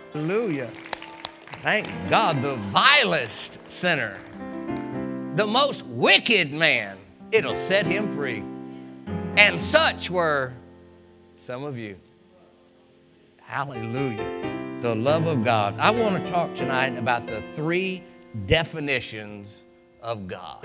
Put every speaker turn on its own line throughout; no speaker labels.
Hallelujah. Thank God. The vilest sinner, the most wicked man, it'll set him free. And such were some of you. Hallelujah. The love of God. I want to talk tonight about the 3 definitions of God.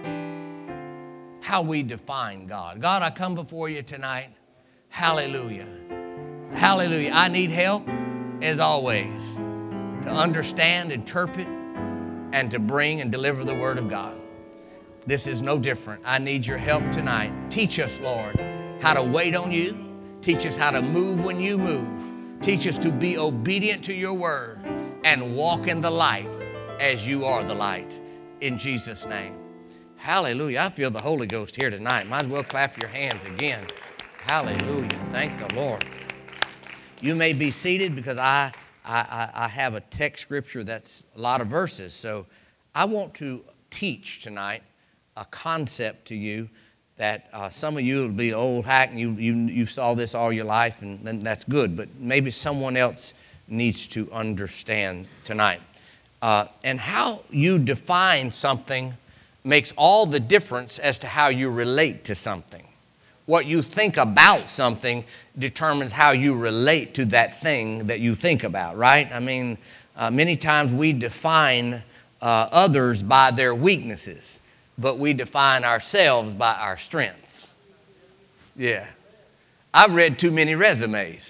How we define God. God, I come before you tonight. Hallelujah. Hallelujah. I need help, as always, to understand, interpret, and to bring and deliver the Word of God. This is no different. I need your help tonight. Teach us, Lord, how to wait on you. Teach us how to move when you move. Teach us to be obedient to your word and walk in the light as you are the light. In Jesus' name. Hallelujah. I feel the Holy Ghost here tonight. Might as well clap your hands again. Hallelujah. Thank the Lord. You may be seated because I have a text scripture that's a lot of verses. So I want to teach tonight a concept to you that some of you will be old hack and you saw this all your life, and that's good. But maybe someone else needs to understand tonight. And how you define something makes all the difference as to how you relate to something. What you think about something determines how you relate to that thing that you think about, right? I mean, many times we define others by their weaknesses, but we define ourselves by our strengths. Yeah. I've read too many resumes.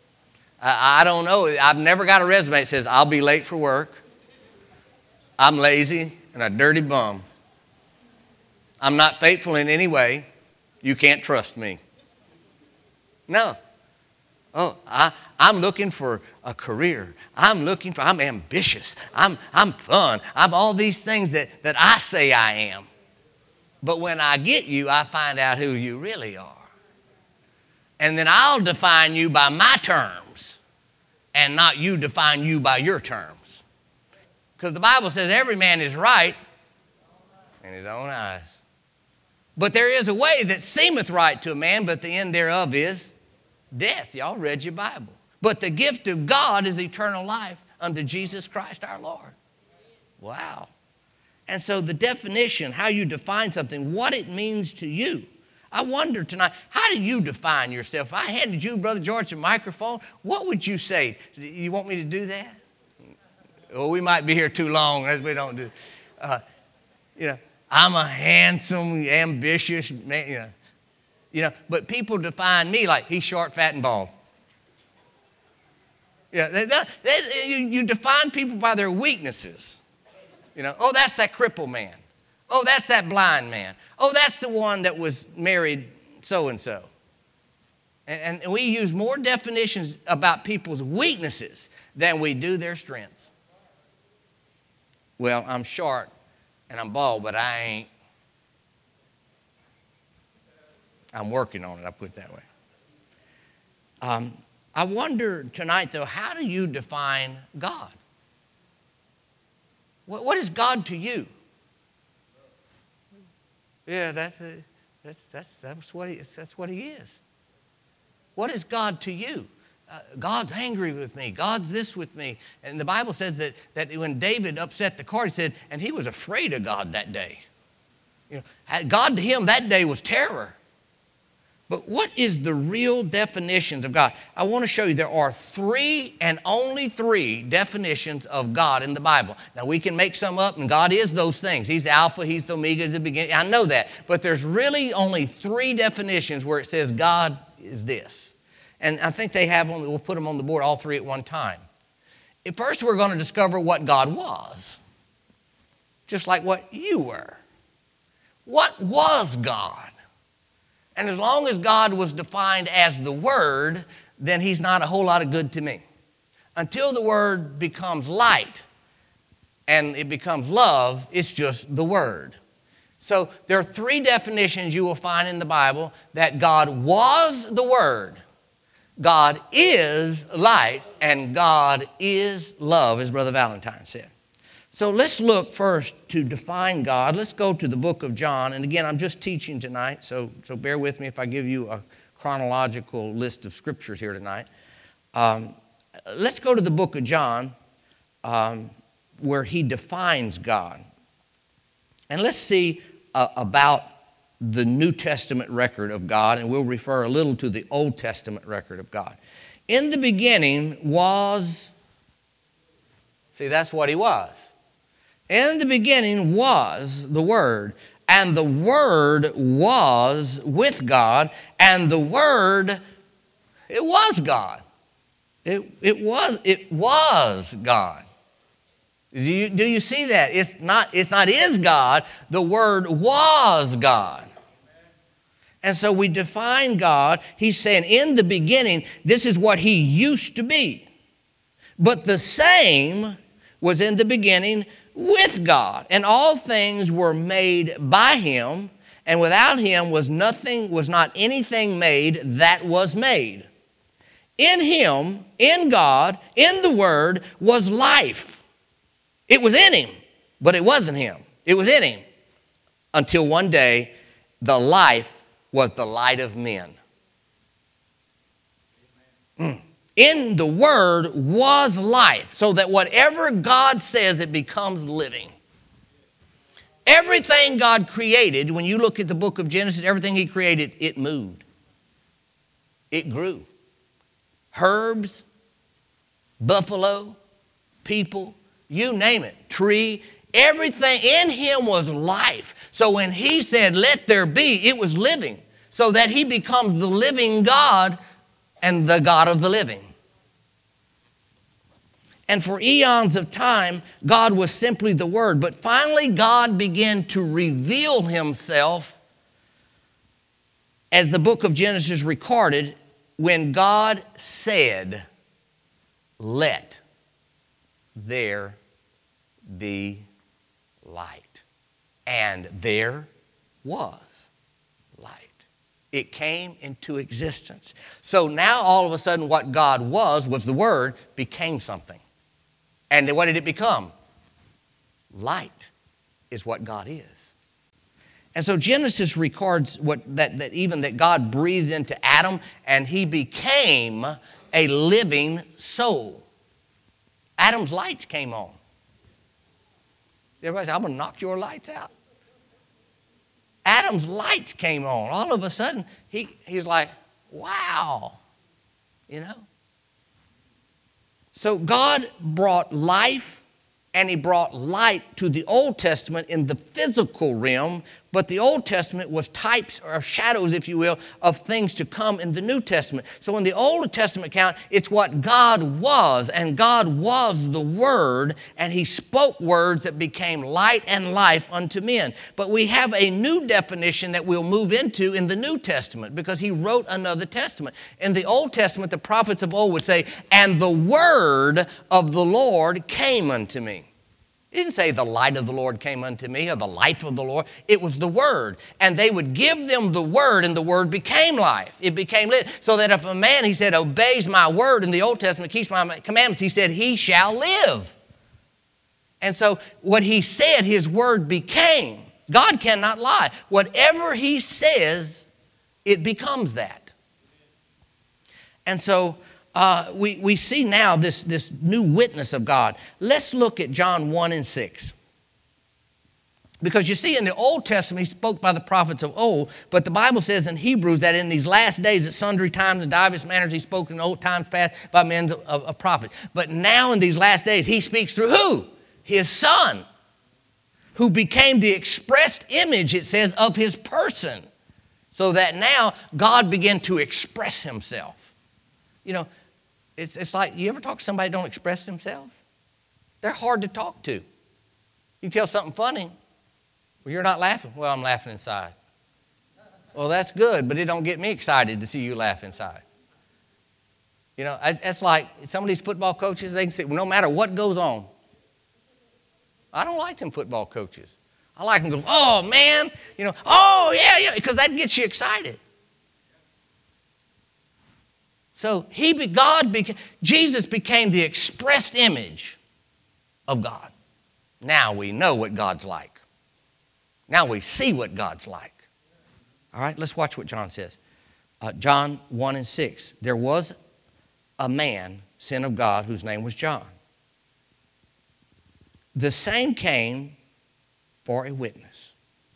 I don't know. I've never got a resume that says, I'll be late for work, I'm lazy, and a dirty bum. I'm not faithful in any way. You can't trust me. No. Oh, I'm looking for a career. I'm ambitious. I'm fun. I'm all these things that I say I am. But when I get you, I find out who you really are. And then I'll define you by my terms and not you define you by your terms. Because the Bible says every man is right in his own eyes. But there is a way that seemeth right to a man, but the end thereof is death. Y'all read your Bible. But the gift of God is eternal life unto Jesus Christ our Lord. Wow. And so the definition, how you define something, what it means to you. I wonder tonight, how do you define yourself? If I handed you, Brother George, a microphone, what would you say? You want me to do that? Well, we might be here too long as we don't do. I'm a handsome, ambitious man. But people define me like he's short, fat, and bald. You define people by their weaknesses. Oh, that's that crippled man. Oh, that's that blind man. Oh, that's the one that was married so-and-so. And we use more definitions about people's weaknesses than we do their strengths. Well, I'm short and I'm bald, but I ain't. I'm working on it, I'll put it that way. I wonder tonight, though, how do you define God? What is God to you? Yeah, that's what he is. What is God to you? God's angry with me. God's this with me. And the Bible says that when David upset the cart, he said, and he was afraid of God that day. God to him that day was terror. But what is the real definitions of God? I want to show you there are 3 and only 3 definitions of God in the Bible. Now, we can make some up, and God is those things. He's Alpha, He's the Omega, He's the beginning. I know that. But there's really only 3 definitions where it says God is this. And I think we'll put them on the board, all 3 at one time. At first, we're going to discover what God was, just like what you were. What was God? And as long as God was defined as the Word, then He's not a whole lot of good to me. Until the Word becomes light and it becomes love, it's just the Word. So there are 3 definitions you will find in the Bible: that God was the Word, God is light, and God is love, as Brother Valentine said. So let's look first to define God. Let's go to the book of John. And again, I'm just teaching tonight, so bear with me if I give you a chronological list of scriptures here tonight. let's go to the book of John, where he defines God. And let's see about the New Testament record of God, and we'll refer a little to the Old Testament record of God. In the beginning was, see, that's what he was. In the beginning was the Word, and the Word was with God, and the Word, it was God. It was God. Do you see that? It's not is God, the Word was God. And so we define God. He's saying in the beginning, this is what he used to be. But the same was in the beginning with God. And all things were made by him, and without him was not anything made that was made. In him, in God, in the Word was life. It was in him, but it wasn't him. It was in him. Until one day, the life was the light of men. In the Word was life, so that whatever God says, it becomes living. Everything God created, when you look at the book of Genesis, everything he created, it moved. It grew. Herbs, buffalo, people, you name it, tree, everything in him was life. So when he said, let there be, it was living. So that he becomes the living God and the God of the living. And for eons of time, God was simply the Word. But finally, God began to reveal himself, as the book of Genesis recorded, when God said, let there be light. And there was light. It came into existence. So now all of a sudden what God was the Word, became something. And what did it become? Light is what God is. And so Genesis records that God breathed into Adam and he became a living soul. Adam's lights came on. Everybody say, I'm going to knock your lights out. Adam's lights came on. All of a sudden, he's like, wow, you know. So God brought life and he brought light to the Old Testament in the physical realm, but the Old Testament was types or shadows, if you will, of things to come in the New Testament. So in the Old Testament account, it's what God was, and God was the Word, and he spoke words that became light and life unto men. But we have a new definition that we'll move into in the New Testament, because he wrote another testament. In the Old Testament, the prophets of old would say, and the word of the Lord came unto me. It didn't say the light of the Lord came unto me or the life of the Lord. It was the Word. And they would give them the Word, and the Word became life. It became life. So that if a man, he said, obeys my word in the Old Testament, keeps my commandments, he said, he shall live. And so what he said, his word became. God cannot lie. Whatever he says, it becomes that. And so we see now this new witness of God. Let's look at John 1 and 6. Because you see, in the Old Testament, he spoke by the prophets of old, but the Bible says in Hebrews that in these last days, at sundry times and divers manners, he spoke in old times past by men of prophet. But now in these last days, he speaks through who? His Son, who became the expressed image, it says, of his person. So that now God began to express himself. You know, it's like, you ever talk to somebody who don't express themselves? They're hard to talk to. You tell something funny. Well, you're not laughing. Well, I'm laughing inside. Well, that's good, but it don't get me excited to see you laugh inside. You know, it's like some of these football coaches, they can say, well, no matter what goes on. I don't like them football coaches. I like them go, oh, man, you know, oh, yeah, because that gets you excited. So Jesus became the expressed image of God. Now we know what God's like. Now we see what God's like. All right, let's watch what John says. John 1 and 6. There was a man sent of God, whose name was John. The same came for a witness.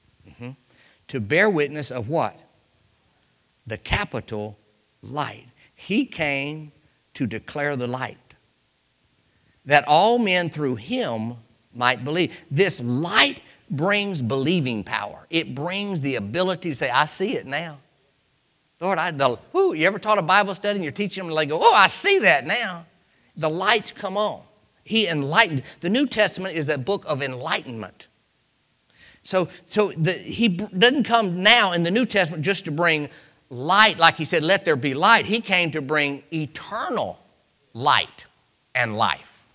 To bear witness of what? The capital light. He came to declare the light, that all men through him might believe. This light brings believing power. It brings the ability to say, I see it now. Lord, you ever taught a Bible study and you're teaching them and they go, oh, I see that now. The lights come on. He enlightened. The New Testament is a book of enlightenment. So he doesn't come now in the New Testament just to bring light, like he said, let there be light. He came to bring eternal light and life.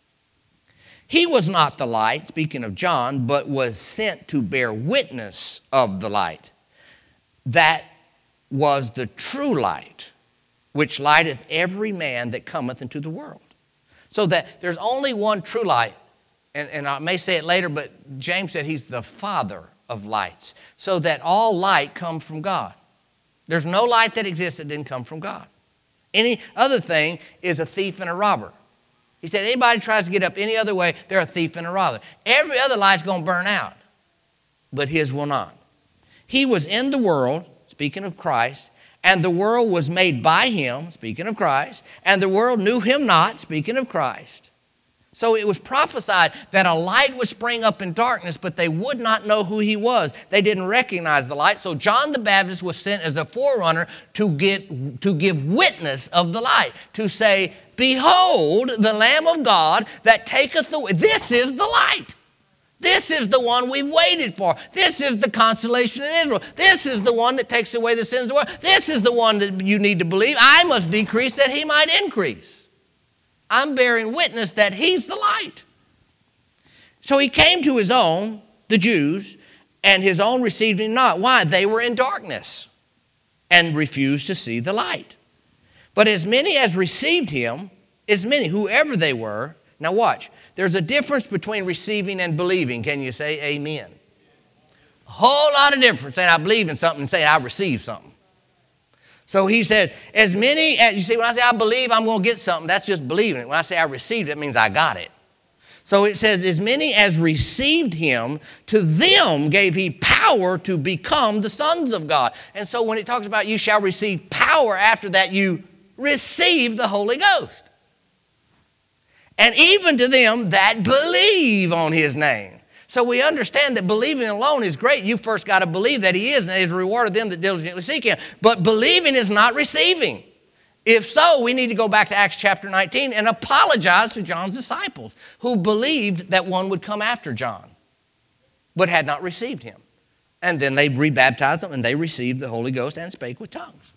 He was not the light, speaking of John, but was sent to bear witness of the light. That was the true light, which lighteth every man that cometh into the world. So that there's only one true light. And I may say it later, but James said he's the father of lights. So that all light comes from God. There's no light that exists that didn't come from God. Any other thing is a thief and a robber. He said anybody tries to get up any other way, they're a thief and a robber. Every other light's going to burn out, but his will not. He was in the world, speaking of Christ, and the world was made by him, speaking of Christ, and the world knew him not, speaking of Christ. So it was prophesied that a light would spring up in darkness, but they would not know who he was. They didn't recognize the light. So John the Baptist was sent as a forerunner to give witness of the light, to say, behold, the Lamb of God that taketh away. This is the light. This is the one we've waited for. This is the consolation of Israel. This is the one that takes away the sins of the world. This is the one that you need to believe. I must decrease that he might increase. I'm bearing witness that he's the light. So he came to his own, the Jews, and his own received him not. Why? They were in darkness and refused to see the light. But as many as received him, whoever they were. Now watch. There's a difference between receiving and believing. Can you say amen? A whole lot of difference saying I believe in something and saying I receive something. So he said, as many as, you see, when I say I believe I'm going to get something, that's just believing it. When I say I received it, it means I got it. So it says, as many as received him, to them gave he power to become the sons of God. And so when it talks about you shall receive power, after that you receive the Holy Ghost. And even to them that believe on his name. So we understand that believing alone is great. You first got to believe that he is, and that he's a reward of them that diligently seek him. But believing is not receiving. If so, we need to go back to Acts chapter 19 and apologize to John's disciples who believed that one would come after John, but had not received him. And then they rebaptized them, and they received the Holy Ghost and spake with tongues.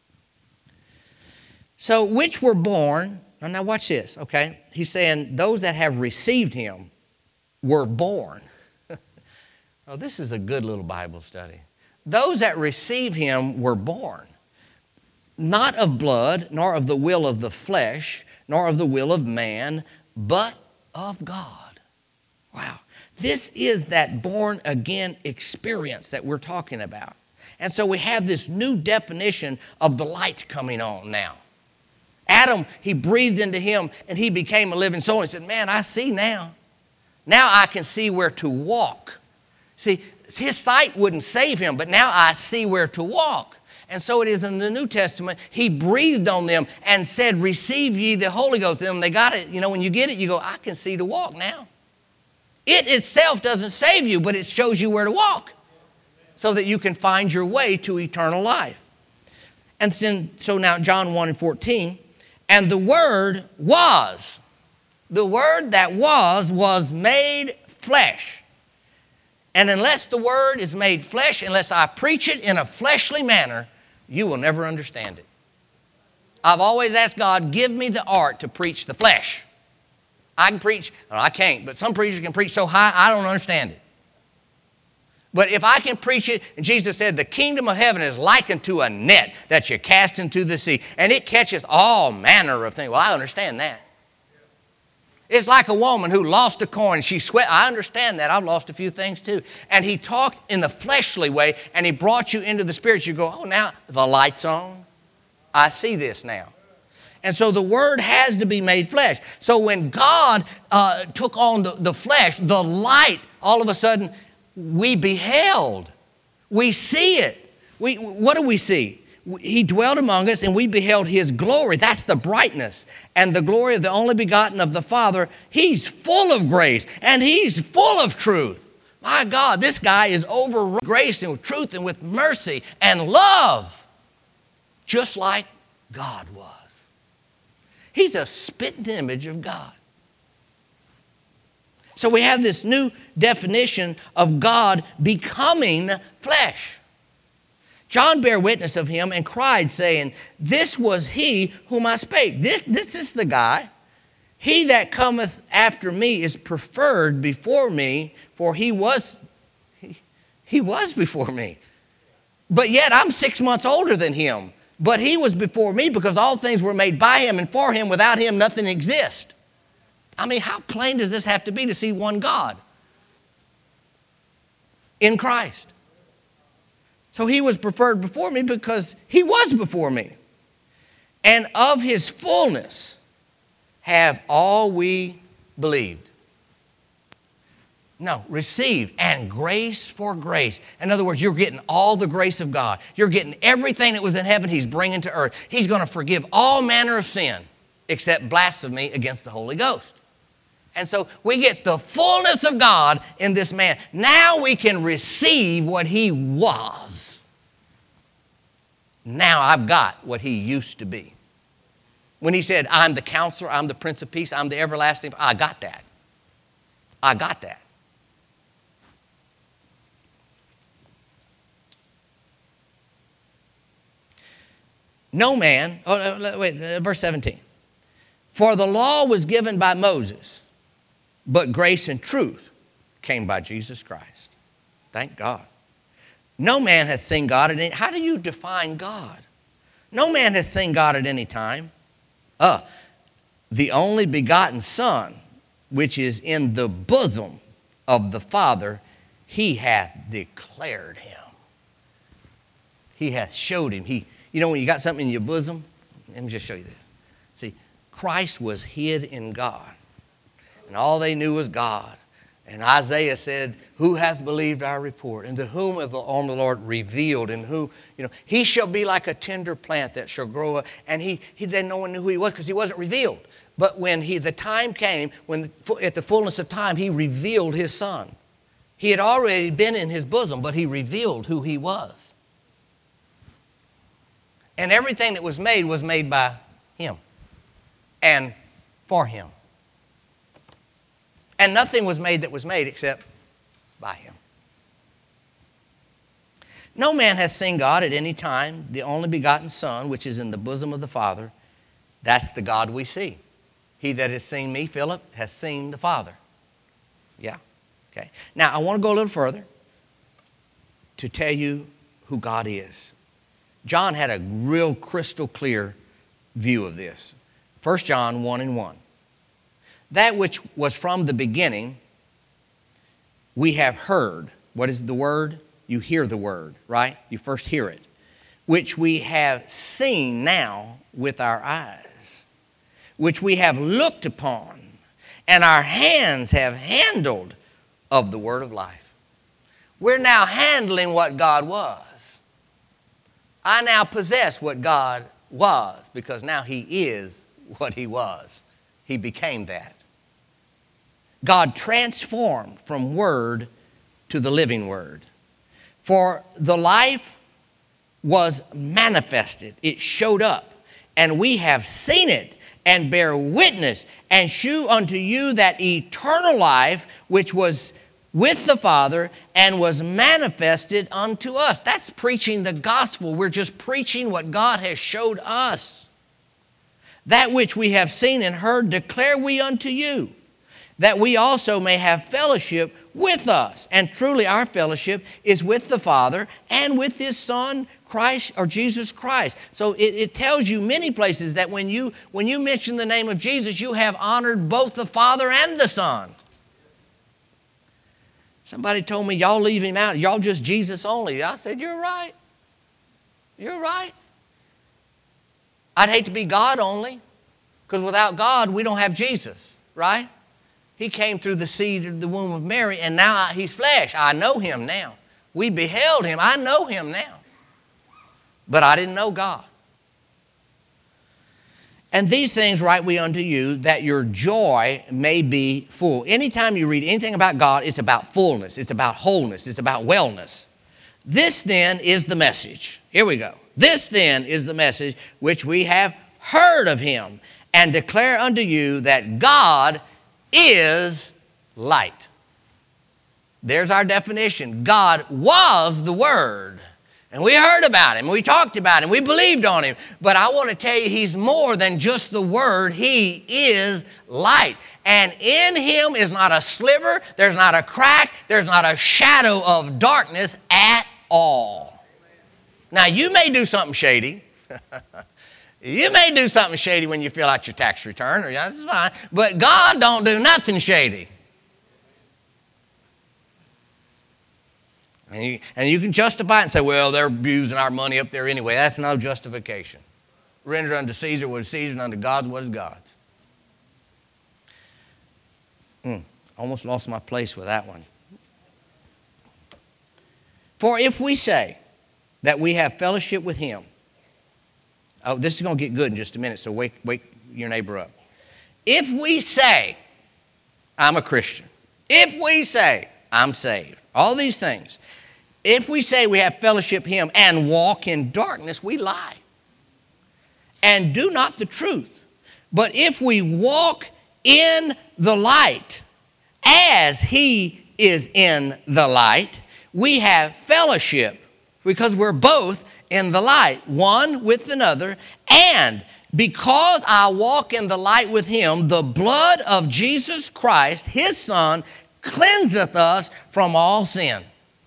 So which were born, now watch this, okay? He's saying those that have received him were born. Oh, this is a good little Bible study. Those that receive him were born, not of blood, nor of the will of the flesh, nor of the will of man, but of God. Wow. This is that born again experience that we're talking about. And so we have this new definition of the light coming on now. Adam, he breathed into him and he became a living soul. He said, man, I see now. Now I can see where to walk. See, his sight wouldn't save him, but now I see where to walk. And so it is in the New Testament. He breathed on them and said, receive ye the Holy Ghost. Them, they got it. You know, when you get it, you go, I can see to walk now. It itself doesn't save you, but it shows you where to walk so that you can find your way to eternal life. And then, so now John 1:14, and the Word that was made flesh. And unless the Word is made flesh, unless I preach it in a fleshly manner, you will never understand it. I've always asked God, give me the art to preach the flesh. I can preach, well, I can't, but some preachers can preach so high, I don't understand it. But if I can preach it, and Jesus said, the kingdom of heaven is likened to a net that you cast into the sea, and it catches all manner of things. Well, I understand that. It's like a woman who lost a coin. She sweat. I understand that. I've lost a few things too. And he talked in the fleshly way, and he brought you into the spirit. You go, oh, now the light's on. I see this now. And so the Word has to be made flesh. So when God took on the flesh, the light, all of a sudden, we beheld. We see it. What do we see? He dwelt among us and we beheld His glory. That's the brightness. And the glory of the only begotten of the Father. He's full of grace and He's full of truth. My God, this guy is over grace and with truth and with mercy and love. Just like God was. He's a spitting image of God. So we have this new definition of God becoming flesh. John bare witness of Him and cried, saying, this was He whom I spake. This is the guy. He that cometh after me is preferred before me, for he was before me. But yet I'm 6 months older than Him. But He was before me because all things were made by Him, and for Him, without Him, nothing exists. I mean, how plain does this have to be to see one God in Christ? So He was preferred before me because He was before me. And of His fullness have all we believed. No, received, and grace for grace. In other words, you're getting all the grace of God. You're getting everything that was in heaven He's bringing to earth. He's going to forgive all manner of sin except blasphemy against the Holy Ghost. And so we get the fullness of God in this man. Now we can receive what He was. Now I've got what He used to be. When He said, I'm the counselor, I'm the Prince of Peace, I'm the everlasting, I got that. I got that. No man, verse 17. For the law was given by Moses, but grace and truth came by Jesus Christ. Thank God. No man hath seen God at any time. How do you define God? No man hath seen God at any time. The only begotten Son, which is in the bosom of the Father, He hath declared Him. He hath showed Him. You know when you got something in your bosom? Let me just show you this. See, Christ was hid in God. And all they knew was God. And Isaiah said, who hath believed our report? And to whom hath the arm of the Lord revealed? And who, He shall be like a tender plant that shall grow up. And then no one knew who He was because He wasn't revealed. But when the time came, at the fullness of time, He revealed His Son. He had already been in His bosom, but He revealed who He was. And everything that was made by Him and for Him. And nothing was made that was made except by Him. No man hath seen God at any time, the only begotten Son, which is in the bosom of the Father. That's the God we see. He that has seen me, Philip, has seen the Father. Yeah, okay. Now, I want to go a little further to tell you who God is. John had a real crystal clear view of this. 1 John 1:1. That which was from the beginning, we have heard. What is the word? You hear the word, right? You first hear it. Which we have seen now with our eyes. Which we have looked upon. And our hands have handled of the word of life. We're now handling what God was. I now possess what God was because now He is what He was. He became that. God transformed from word to the living word. For the life was manifested. It showed up. And we have seen it and bear witness and shew unto you that eternal life which was with the Father and was manifested unto us. That's preaching the gospel. We're just preaching what God has showed us. That which we have seen and heard declare we unto you, that we also may have fellowship with us. And truly our fellowship is with the Father and with His Son, Christ, or Jesus Christ. So it tells you many places that when you mention the name of Jesus, you have honored both the Father and the Son. Somebody told me, y'all leave Him out. Y'all just Jesus only. I said, you're right. You're right. I'd hate to be God only. Because without God, we don't have Jesus, right? He came through the seed of the womb of Mary, and now he's flesh. I know him now. We beheld him. I know him now. But I didn't know God. And these things write we unto you, that your joy may be full. Anytime you read anything about God, it's about fullness. It's about wholeness. It's about wellness. This then is the message. Here we go. This then is the message which we have heard of him, and declare unto you that God is light. There's our definition. God was the Word. And we heard about him, we talked about him, we believed on him. But I want to tell you, he's more than just the Word. He is light. And in him is not a sliver, there's not a crack, there's not a shadow of darkness at all. Now, you may do something shady. You may do something shady when you fill out your tax return, or that's fine. But God don't do nothing shady. And you can justify it and say, well, they're abusing our money up there anyway. That's no justification. Render unto Caesar what is Caesar, and unto God what is God's. Almost lost my place with that one. For if we say that we have fellowship with him. Oh, this is going to get good in just a minute, so wake your neighbor up. If we say, I'm a Christian. If we say, I'm saved. All these things. If we say we have fellowship with him and walk in darkness, we lie and do not the truth. But if we walk in the light as he is in the light, we have fellowship because we're both in the light, one with another. And because I walk in the light with him, the blood of Jesus Christ, his Son, cleanseth us from all sin.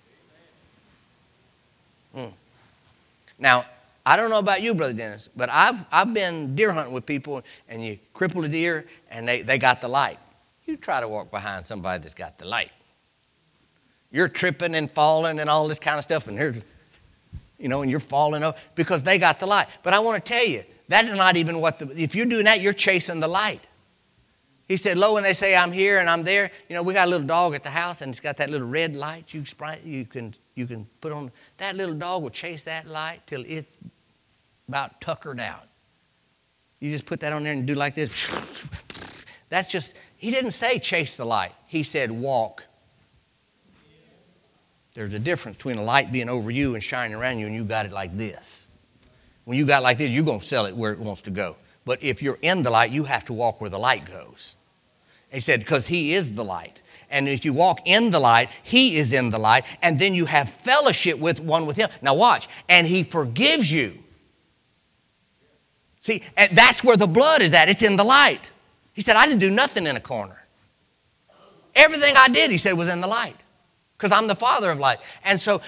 Now, I don't know about you, Brother Dennis, but I've been deer hunting with people, and you cripple a deer, and they got the light. You try to walk behind somebody that's got the light. You're tripping and falling and all this kind of stuff, and and you're falling over because they got the light. But I want to tell you, that is not even if you're doing that, you're chasing the light. He said, lo, when they say I'm here and I'm there, we got a little dog at the house, and it's got that little red light you can put on. That little dog will chase that light till it's about tuckered out. You just put that on there and do like this. That's just, he didn't say chase the light. He said walk. There's a difference between a light being over you and shining around you, and you got it like this. When you got it like this, you're going to sell it where it wants to go. But if you're in the light, you have to walk where the light goes. He said, because he is the light. And if you walk in the light, he is in the light. And then you have fellowship with him. Now watch. And he forgives you. See, and that's where the blood is at. It's in the light. He said, I didn't do nothing in a corner. Everything I did, he said, was in the light. Because I'm the Father of light. And so